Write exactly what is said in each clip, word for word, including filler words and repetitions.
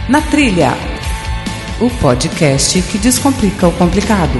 Na Trilha, o podcast que descomplica o complicado.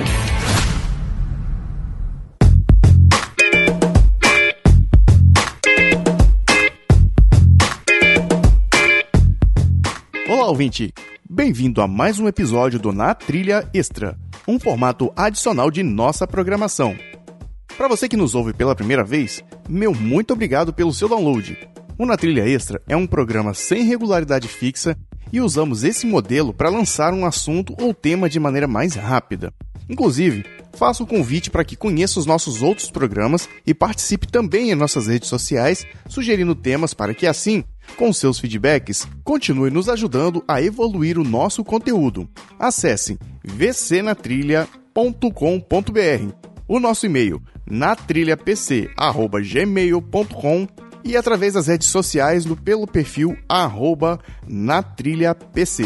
Olá, ouvinte! Bem-vindo a mais um episódio do Na Trilha Extra, um formato adicional de nossa programação. Para você que nos ouve pela primeira vez, meu muito obrigado pelo seu download. O Na Trilha Extra é um programa sem regularidade fixa e usamos esse modelo para lançar um assunto ou tema de maneira mais rápida. Inclusive, faço o convite para que conheça os nossos outros programas e participe também em nossas redes sociais, sugerindo temas para que assim, com seus feedbacks, continue nos ajudando a evoluir o nosso conteúdo. Acesse v c na trilha ponto com ponto b r, o nosso e-mail natrilhapc arroba gmail ponto com e através das redes sociais no, pelo perfil arroba natrilhapc.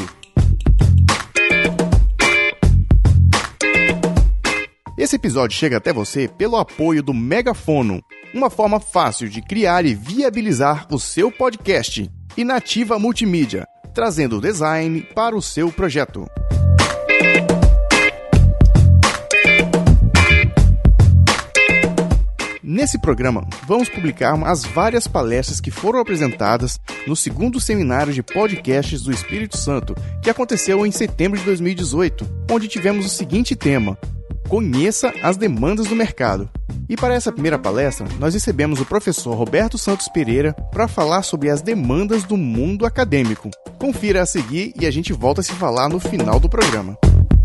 Esse episódio chega até você pelo apoio do Megafono, uma forma fácil de criar e viabilizar o seu podcast, e Nativa Multimídia, trazendo design para o seu projeto. Nesse programa, vamos publicar as várias palestras que foram apresentadas no segundo seminário de podcasts do Espírito Santo, que aconteceu em setembro de dois mil e dezoito, onde tivemos o seguinte tema: Conheça as demandas do mercado. E para essa primeira palestra, nós recebemos o professor Roberto Santos Pereira para falar sobre as demandas do mundo acadêmico. Confira a seguir e a gente volta a se falar no final do programa.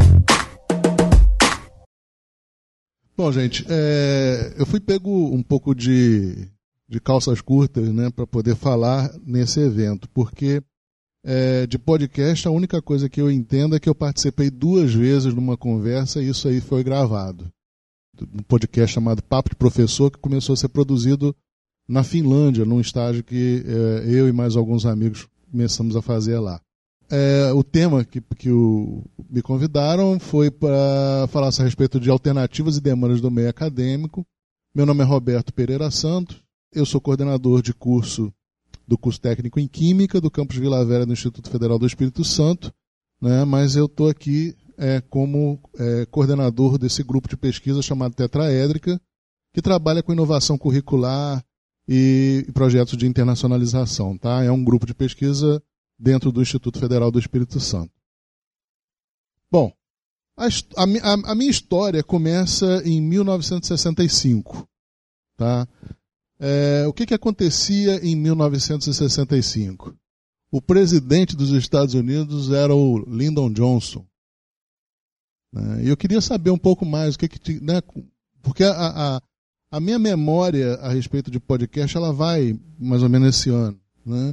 Bom, gente, é, eu fui pego um pouco de, de calças curtas, né, para poder falar nesse evento, porque é, de podcast a única coisa que eu entendo é que eu participei duas vezes numa conversa e isso aí foi gravado. Um podcast chamado Papo de Professor, que começou a ser produzido na Finlândia, num estágio que é, eu e mais alguns amigos começamos a fazer lá. É, o tema que, que o, me convidaram foi para falar a respeito de alternativas e demandas do meio acadêmico. Meu nome é Roberto Pereira Santos, eu sou coordenador de curso do curso técnico em Química do campus Vila Velha do Instituto Federal do Espírito Santo, né, mas eu estou aqui é, como é, coordenador desse grupo de pesquisa chamado Tetraédrica, que trabalha com inovação curricular e, e projetos de internacionalização. Tá? É um grupo de pesquisa dentro do Instituto Federal do Espírito Santo. Bom, a, a, a minha história começa em mil novecentos e sessenta e cinco. Tá? É, o que, que acontecia em mil novecentos e sessenta e cinco? O presidente dos Estados Unidos era o Lyndon Johnson. Né? E eu queria saber um pouco mais, o que que, né? Porque a, a, a minha memória a respeito de podcast ela vai mais ou menos esse ano, né?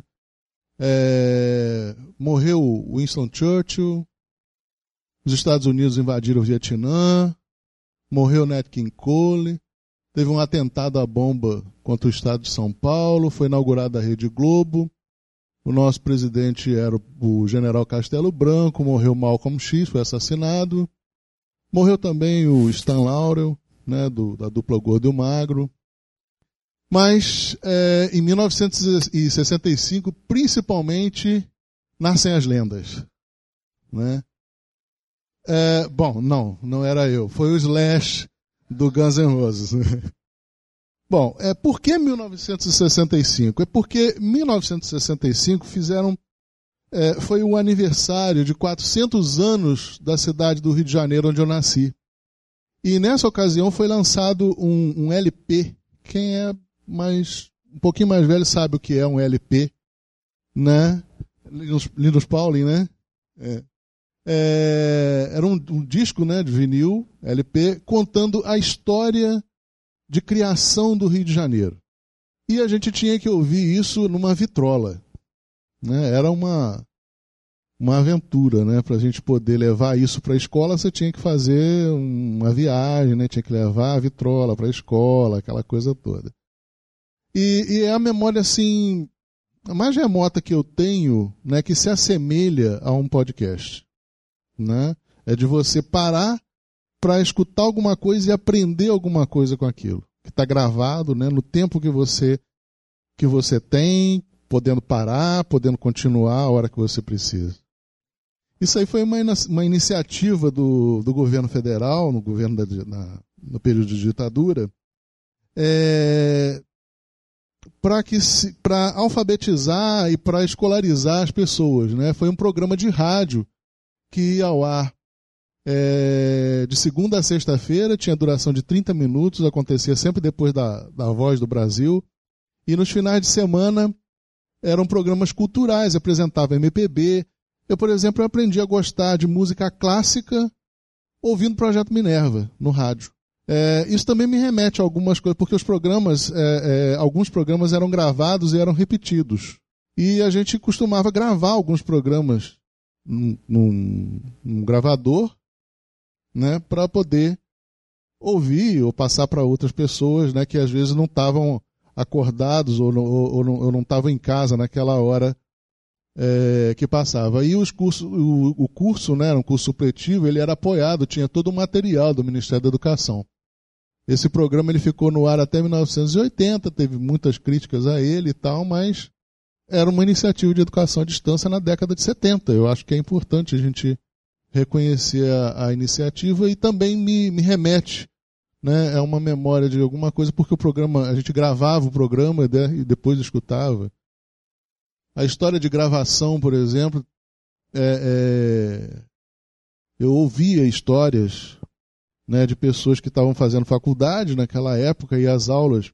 É, morreu Winston Churchill, os Estados Unidos invadiram o Vietnã, morreu Nat King Cole, teve um atentado à bomba contra o estado de São Paulo, foi inaugurada a Rede Globo, o nosso presidente era o general Castelo Branco, morreu Malcolm X, foi assassinado, morreu também o Stan Laurel, né, do, da dupla Gordo e o Magro. Mas, é, em mil novecentos e sessenta e cinco, principalmente, nascem as lendas. Né? É, bom, não, não era eu. Foi o Slash do Guns N' Roses. Bom, é, por que mil novecentos e sessenta e cinco? É porque mil novecentos e sessenta e cinco fizeram, é, foi o aniversário de quatrocentos anos da cidade do Rio de Janeiro, onde eu nasci. E nessa ocasião foi lançado um, um L P. Quem é mais, um pouquinho mais velho sabe o que é um L P, né? Linus, Linus Pauling, né? É. É, era um, um disco, né, de vinil, L P, contando a história de criação do Rio de Janeiro. E a gente tinha que ouvir isso numa vitrola. Né? Era uma, uma aventura, né? Para a gente poder levar isso para a escola, você tinha que fazer uma viagem, né? Tinha que levar a vitrola para a escola, aquela coisa toda. E, e é a memória, assim, a mais remota que eu tenho, né, que se assemelha a um podcast. Né? É de você parar para escutar alguma coisa e aprender alguma coisa com aquilo. Que está gravado, né, no tempo que você, que você tem, podendo parar, podendo continuar a hora que você precisa. Isso aí foi uma, uma iniciativa do, do governo federal, no governo da, na, no período de ditadura, é, para alfabetizar e para escolarizar as pessoas, né? Foi um programa de rádio que ia ao ar é, de segunda a sexta-feira, tinha duração de trinta minutos, acontecia sempre depois da, da Voz do Brasil, e nos finais de semana eram programas culturais, apresentava M P B. Eu, por exemplo, aprendi a gostar de música clássica ouvindo o Projeto Minerva no rádio. É, isso também me remete a algumas coisas, porque os programas, é, é, alguns programas eram gravados e eram repetidos. E a gente costumava gravar alguns programas num, num, num gravador, né, para poder ouvir ou passar para outras pessoas, né, que às vezes não estavam acordados ou não, ou, não, ou não estavam em casa naquela hora é, que passava. E os cursos, o, o curso, né, era um curso supletivo, ele era apoiado, tinha todo o material do Ministério da Educação. Esse programa ele ficou no ar até mil novecentos e oitenta, teve muitas críticas a ele e tal, mas era uma iniciativa de educação à distância na década de setenta. Eu acho que é importante a gente reconhecer a, a iniciativa e também me, me remete, né, é uma memória de alguma coisa, porque o programa, a gente gravava o programa, né, e depois escutava. A história de gravação, por exemplo, é, é, eu ouvia histórias, né, de pessoas que estavam fazendo faculdade naquela época e as aulas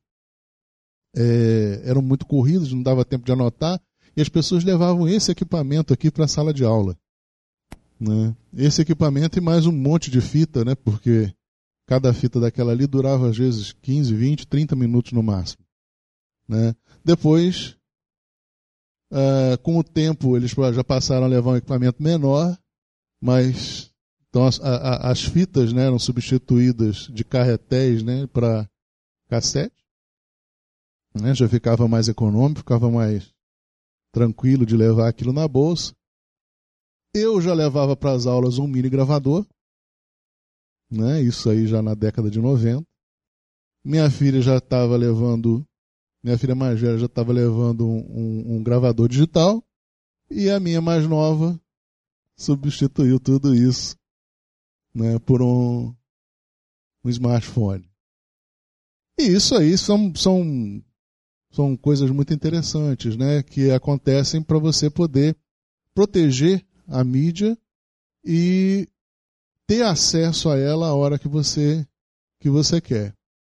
é, eram muito corridas, não dava tempo de anotar, e as pessoas levavam esse equipamento aqui para a sala de aula. Né? Esse equipamento e mais um monte de fita, né, porque cada fita daquela ali durava às vezes quinze, vinte, trinta minutos no máximo. Né? Depois, uh, com o tempo, eles já passaram a levar um equipamento menor, mas então as, a, as fitas, né, eram substituídas de carretéis, né, para cassete. Né? Já ficava mais econômico, ficava mais tranquilo de levar aquilo na bolsa. Eu já levava para as aulas um mini gravador. Né? Isso aí já na década de noventa. Minha filha já estava levando, minha filha mais velha já estava levando um, um, um gravador digital, e a minha mais nova substituiu tudo isso, né, por um, um smartphone. E isso aí são, são, são coisas muito interessantes, né, que acontecem para você poder proteger a mídia e ter acesso a ela a hora que você, que você quer.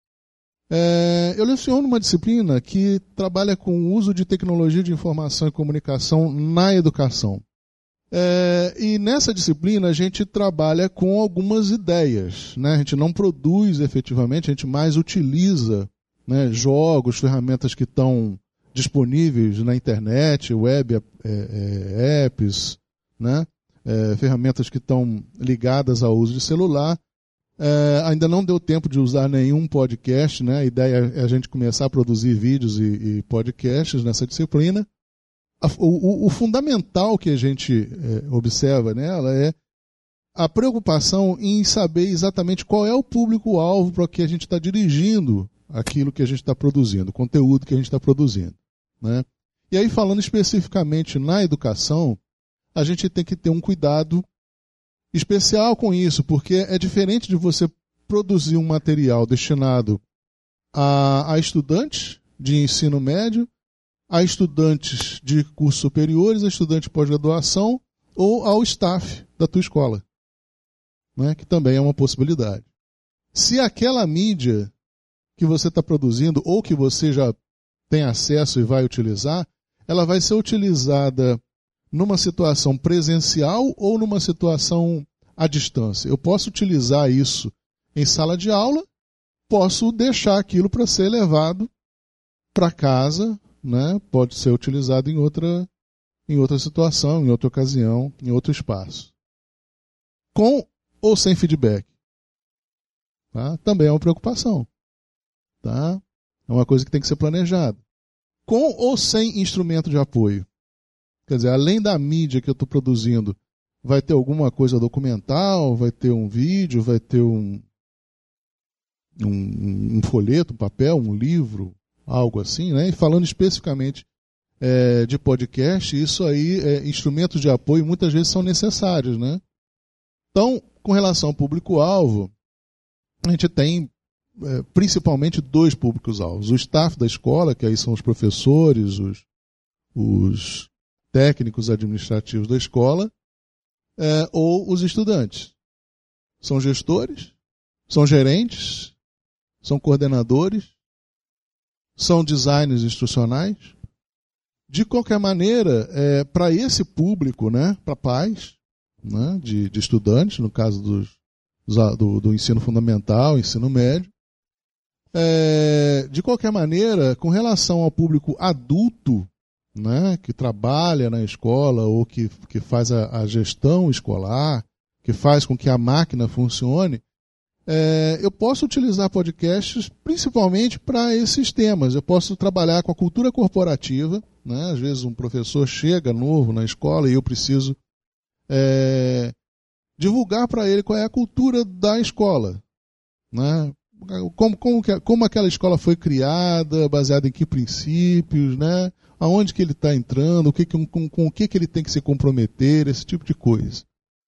É, eu leciono uma disciplina que trabalha com o uso de tecnologia de informação e comunicação na educação. É, e nessa disciplina a gente trabalha com algumas ideias. Né? A gente não produz efetivamente, a gente mais utiliza, né, jogos, ferramentas que estão disponíveis na internet, web, é, é, apps, né? É, ferramentas que estão ligadas ao uso de celular. É, ainda não deu tempo de usar nenhum podcast, né? A ideia é a gente começar a produzir vídeos e, e podcasts nessa disciplina. A, o, o fundamental que a gente é, observa nela é a preocupação em saber exatamente qual é o público-alvo para que a gente está dirigindo aquilo que a gente está produzindo, o conteúdo que a gente está produzindo. Né? E aí, falando especificamente na educação, a gente tem que ter um cuidado especial com isso, porque é diferente de você produzir um material destinado a, a estudantes de ensino médio, a estudantes de cursos superiores, a estudantes de pós-graduação ou ao staff da tua escola, né? Que também é uma possibilidade. Se aquela mídia que você está produzindo ou que você já tem acesso e vai utilizar, ela vai ser utilizada numa situação presencial ou numa situação à distância. Eu posso utilizar isso em sala de aula, posso deixar aquilo para ser levado para casa, né? Pode ser utilizado em outra, em outra situação, em outra ocasião, em outro espaço. Com ou sem feedback. Tá? Também é uma preocupação. Tá? É uma coisa que tem que ser planejada. Com ou sem instrumento de apoio. Quer dizer, além da mídia que eu estou produzindo, vai ter alguma coisa documental, vai ter um vídeo, vai ter um, um, um folheto, um papel, um livro, algo assim, né? E falando especificamente é, de podcast, isso aí, é, instrumentos de apoio muitas vezes são necessários, né? Então, com relação ao público-alvo, a gente tem é, principalmente dois públicos-alvos. O staff da escola, que aí são os professores, os, os técnicos administrativos da escola, é, ou os estudantes. São gestores, são gerentes, são coordenadores, são designers instrucionais. De qualquer maneira, é, para esse público, né, para pais, né, de, de estudantes, no caso dos, do, do ensino fundamental, ensino médio, é, de qualquer maneira, com relação ao público adulto, né, que trabalha na escola ou que, que faz a, a gestão escolar, que faz com que a máquina funcione, é, eu posso utilizar podcasts principalmente para esses temas. Eu posso trabalhar com a cultura corporativa, né? Às vezes um professor chega novo na escola e eu preciso é, divulgar para ele qual é a cultura da escola, né? Como, como, que, como aquela escola foi criada, baseada em que princípios, né? Aonde que ele está entrando, o que, com, com, com o que, que ele tem que se comprometer, esse tipo de coisa.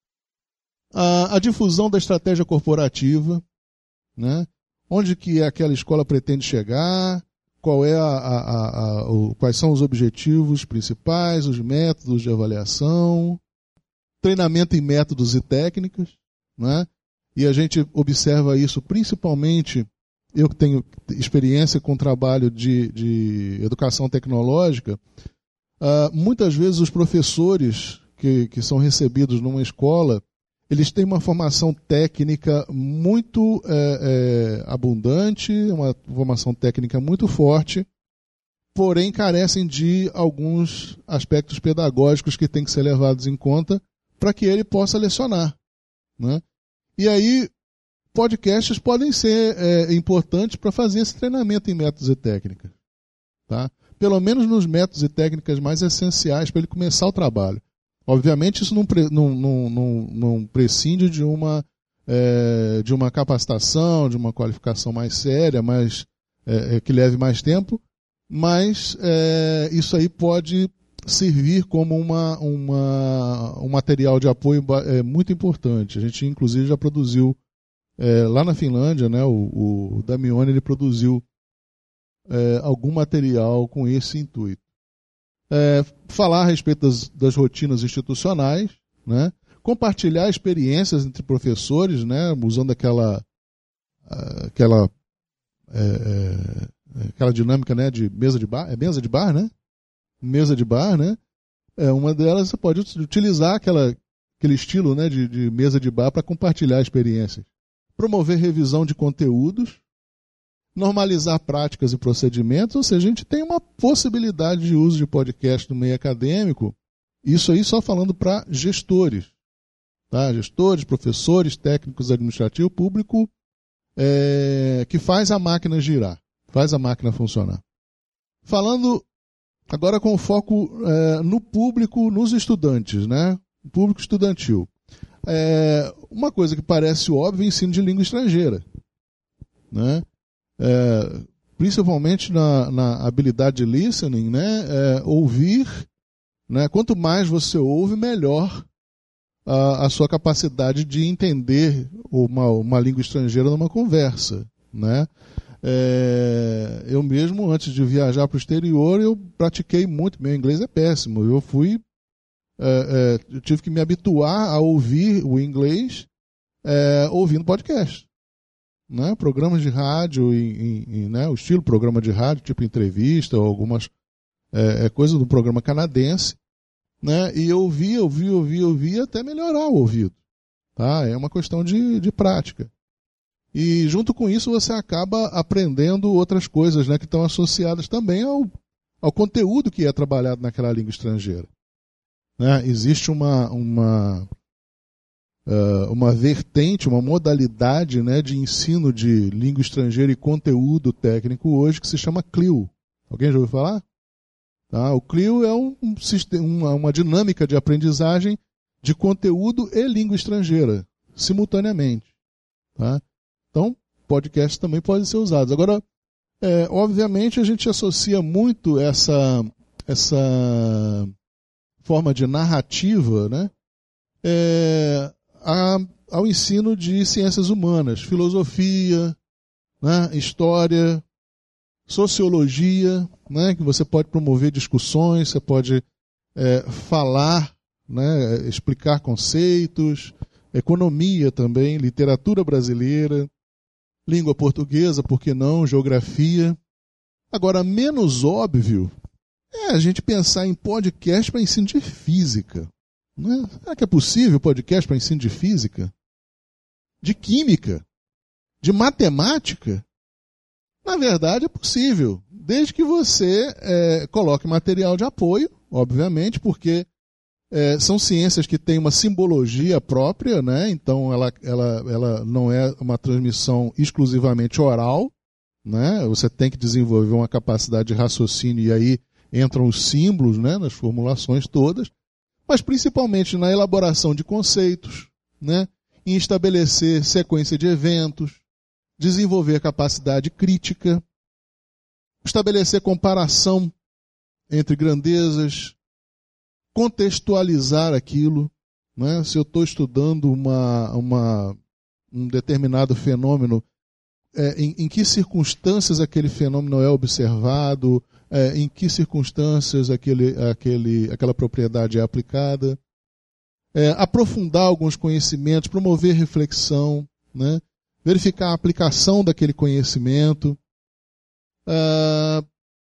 A, a difusão da estratégia corporativa, né? Onde que aquela escola pretende chegar, qual é a, a, a, a, o, quais são os objetivos principais, os métodos de avaliação, treinamento em métodos e técnicas, né? E a gente observa isso principalmente, eu que tenho experiência com trabalho de, de educação tecnológica, uh, muitas vezes os professores que, que são recebidos numa escola, eles têm uma formação técnica muito é, é, abundante, uma formação técnica muito forte, porém carecem de alguns aspectos pedagógicos que têm que ser levados em conta para que ele possa lecionar, né? E aí, podcasts podem ser é, importantes para fazer esse treinamento em métodos e técnicas, tá? Pelo menos nos métodos e técnicas mais essenciais para ele começar o trabalho. Obviamente, isso não, não, não, não, não prescinde de uma, é, de uma capacitação, de uma qualificação mais séria, mais, é, que leve mais tempo, mas é, isso aí pode servir como uma, uma, um material de apoio é, muito importante. A gente, inclusive, já produziu, é, lá na Finlândia, né, o, o Damione ele produziu é, algum material com esse intuito. É, falar a respeito das, das rotinas institucionais, né? Compartilhar experiências entre professores, né? Usando aquela, aquela, é, é, aquela dinâmica, né? De mesa de bar, é mesa de bar, né? Mesa de bar, né? É, uma delas você pode utilizar aquela, aquele estilo, né? de, de mesa de bar para compartilhar experiências. Promover revisão de conteúdos, normalizar práticas e procedimentos, ou seja, a gente tem uma possibilidade de uso de podcast no meio acadêmico, isso aí só falando para gestores, tá? Gestores, professores, técnicos, administrativos, público é, que faz a máquina girar, faz a máquina funcionar. Falando agora com foco é, no público, nos estudantes, né? Público estudantil. É, uma coisa que parece óbvia é o ensino de língua estrangeira, né? É, principalmente na, na habilidade de listening, né? É, ouvir, né? Quanto mais você ouve, melhor a, a sua capacidade de entender uma, uma língua estrangeira numa conversa, né? É, eu mesmo, antes de viajar para o exterior, eu pratiquei muito. Meu inglês é péssimo. Eu fui, é, é, eu tive que me habituar a ouvir o inglês é, ouvindo podcast. Né, programas de rádio, em, em, né, o estilo programa de rádio, tipo entrevista, ou algumas é, é, coisas do programa canadense, né, e eu ouvia, ouvia, ouvia, ouvia até melhorar o ouvido. Tá? É uma questão de, de prática. E junto com isso você acaba aprendendo outras coisas, né, que estão associadas também ao, ao conteúdo que é trabalhado naquela língua estrangeira. Né? Existe uma... uma Uh, uma vertente, uma modalidade, né, de ensino de língua estrangeira e conteúdo técnico hoje que se chama C L I O. Alguém já ouviu falar? Tá? O C L I O é um, um sistema, uma, uma dinâmica de aprendizagem de conteúdo e língua estrangeira, simultaneamente. Tá? Então, podcasts também podem ser usados. Agora, é, obviamente, a gente associa muito essa, essa forma de narrativa, né, é, a, ao ensino de ciências humanas, filosofia, né, história, sociologia, né, que você pode promover discussões, você pode é, falar, né, explicar conceitos, economia também, literatura brasileira, língua portuguesa, por que não, geografia. Agora, menos óbvio é a gente pensar em podcast para ensino de física. Não é? Será que é possível podcast para ensino de física? De química? De matemática? Na verdade, é possível, desde que você é, coloque material de apoio, obviamente, porque é, são ciências que têm uma simbologia própria, né? Então ela, ela, ela não é uma transmissão exclusivamente oral, né? Você tem que desenvolver uma capacidade de raciocínio e aí entram os símbolos, né, nas formulações todas, mas principalmente na elaboração de conceitos, né, em estabelecer sequência de eventos, desenvolver capacidade crítica, estabelecer comparação entre grandezas, contextualizar aquilo, né? Se eu estou estudando uma, uma, um determinado fenômeno, é, em, em que circunstâncias aquele fenômeno é observado, é, em que circunstâncias aquele, aquele, aquela propriedade é aplicada, é, aprofundar alguns conhecimentos, promover reflexão, né? Verificar a aplicação daquele conhecimento, uh,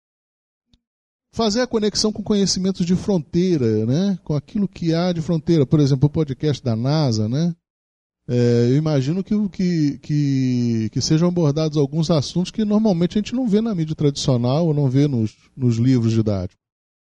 fazer a conexão com conhecimentos de fronteira, né? Com aquilo que há de fronteira. Por exemplo, o podcast da NASA, né? É, eu imagino que, que, que, que sejam abordados alguns assuntos que normalmente a gente não vê na mídia tradicional ou não vê nos, nos livros didáticos.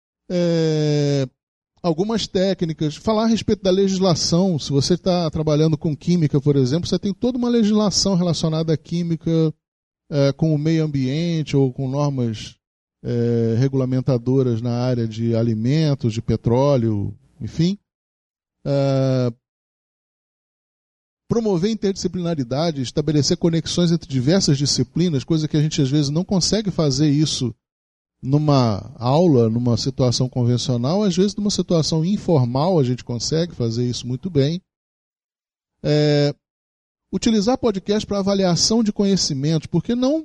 É, algumas técnicas, falar a respeito da legislação. Se você está trabalhando com química, por exemplo, você tem toda uma legislação relacionada à química, é, com o meio ambiente ou com normas é, regulamentadoras na área de alimentos, de petróleo, enfim. É, promover interdisciplinaridade, estabelecer conexões entre diversas disciplinas, coisa que a gente às vezes não consegue fazer isso numa aula, numa situação convencional, às vezes numa situação informal a gente consegue fazer isso muito bem. É, utilizar podcast para avaliação de conhecimentos, porque não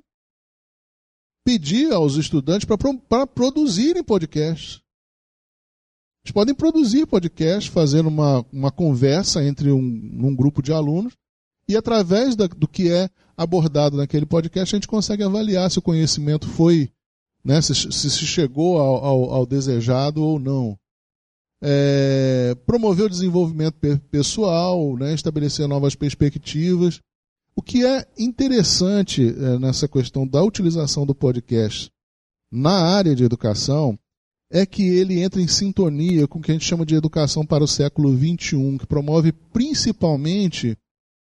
pedir aos estudantes para produzirem podcasts. Eles podem produzir podcast, fazendo uma, uma conversa entre um, um grupo de alunos, e através da, do que é abordado naquele podcast, a gente consegue avaliar se o conhecimento foi, né, se, se chegou ao, ao, ao desejado ou não. É, promover o desenvolvimento pessoal, né, estabelecer novas perspectivas. O que é interessante é, nessa questão da utilização do podcast na área de educação é que ele entra em sintonia com o que a gente chama de educação para o século vinte e um, que promove principalmente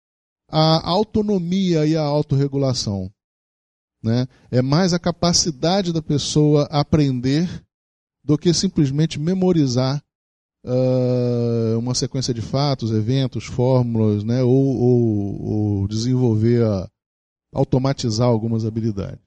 a autonomia e a autorregulação, né? É mais a capacidade da pessoa aprender do que simplesmente memorizar uh, uma sequência de fatos, eventos, fórmulas, né? ou, ou, ou desenvolver, a, automatizar algumas habilidades.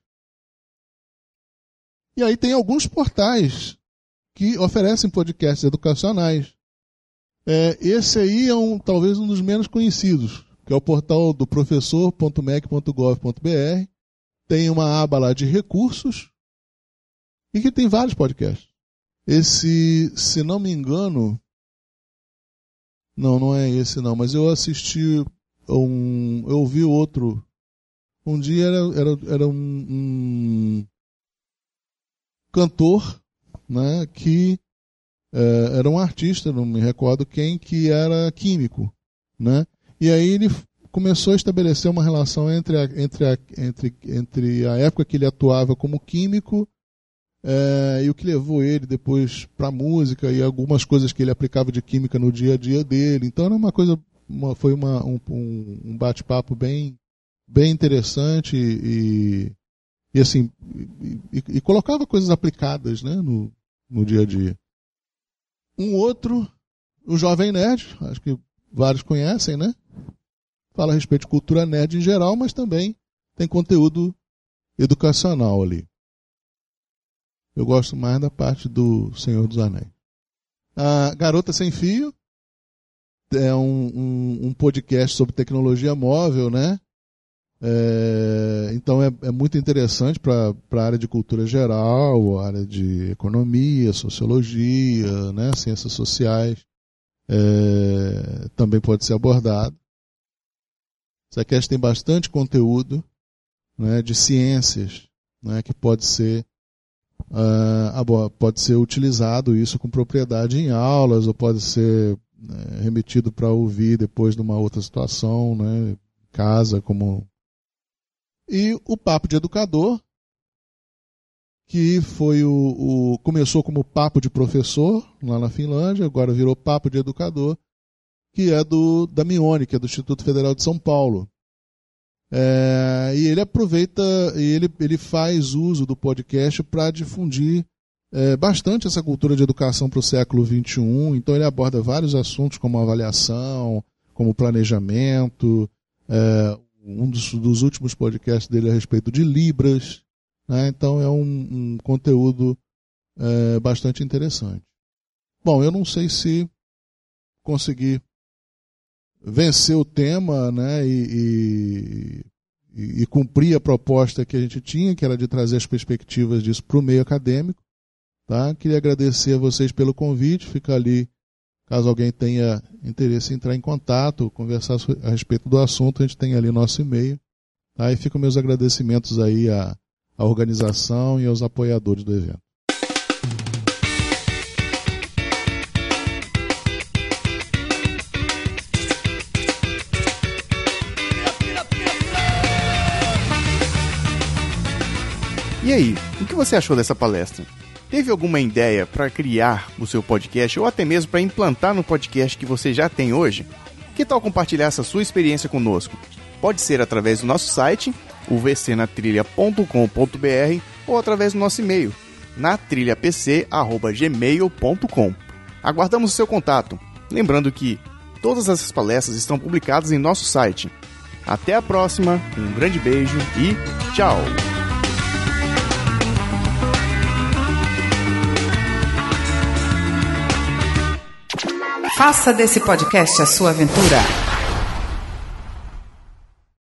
E aí tem alguns portais que oferecem podcasts educacionais. É, esse aí é um, talvez um dos menos conhecidos, que é o portal do professor ponto mec ponto gov ponto br. Tem uma aba lá de recursos e que tem vários podcasts. Esse, se não me engano, não, não é esse não, mas eu assisti, um, eu ouvi outro. Um dia era, era, era um, um cantor, né, que é, era um artista, não me recordo quem, que era químico, né? E aí ele começou a estabelecer uma relação entre a, entre a, entre, entre a época que ele atuava como químico é, e o que levou ele depois para a música e algumas coisas que ele aplicava de química no dia a dia dele. Então era uma coisa, uma, foi uma, um, um bate-papo bem, bem interessante e, e assim e, e colocava coisas aplicadas, né, no, no dia a dia. Um outro, o Jovem Nerd, acho que vários conhecem, né? Fala a respeito de cultura nerd em geral, mas também tem conteúdo educacional ali. Eu gosto mais da parte do Senhor dos Anéis. A Garota Sem Fio é um, um, um podcast sobre tecnologia móvel, né? É, então é, é muito interessante para a área de cultura geral, a área de economia, sociologia, né? Ciências sociais. É, também pode ser abordado. O SciCast tem bastante conteúdo, né, de ciências, né, que pode ser Uh, pode ser utilizado isso com propriedade em aulas, ou pode ser né, remetido para ouvir depois de uma outra situação, né, casa, como... E o Papo de Educador, que foi o, o começou como Papo de Professor, lá na Finlândia, agora virou Papo de Educador, que é do da Mione, que é do Instituto Federal de São Paulo. É, e ele aproveita, e ele, ele faz uso do podcast para difundir é, bastante essa cultura de educação para o século vinte e um. Então ele aborda vários assuntos como avaliação, como planejamento. É, um dos, dos últimos podcasts dele é a respeito de Libras. Né? Então é um, um conteúdo é, bastante interessante. Bom, eu não sei se consegui vencer o tema, né, e, e, e cumprir a proposta que a gente tinha, que era de trazer as perspectivas disso para o meio acadêmico. Tá? Queria agradecer a vocês pelo convite, fica ali, caso alguém tenha interesse em entrar em contato, conversar a respeito do assunto, a gente tem ali nosso e-mail. Tá? E ficam meus agradecimentos aí à, à organização e aos apoiadores do evento. E aí, o que você achou dessa palestra? Teve alguma ideia para criar o seu podcast ou até mesmo para implantar no podcast que você já tem hoje? Que tal compartilhar essa sua experiência conosco? Pode ser através do nosso site, o v c na trilha ponto com ponto b r, ou através do nosso e-mail, na trilha p c arroba gmail ponto com. Aguardamos o seu contato. Lembrando que todas essas palestras estão publicadas em nosso site. Até a próxima, um grande beijo e tchau! Faça desse podcast a sua aventura.